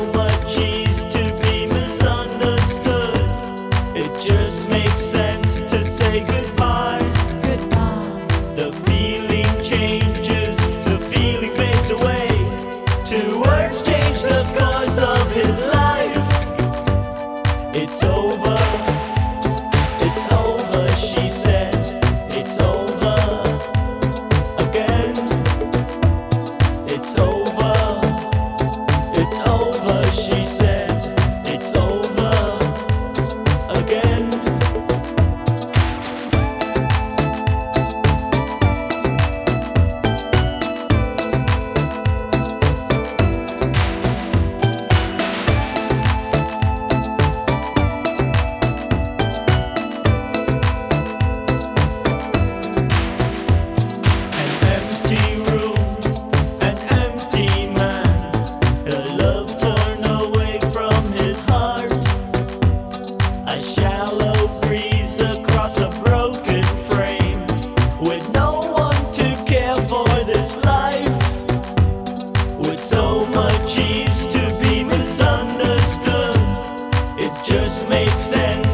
so much ease to be misunderstood. It just makes sense to say goodbye. Goodbye. The feeling changes, the feeling fades away. Two words change the course of his life. It's over, she said. It's over again. It's over, she said. It's over again. A shallow breeze across a broken frame, with no one to care for this life. With so much ease to be misunderstood, it just made sense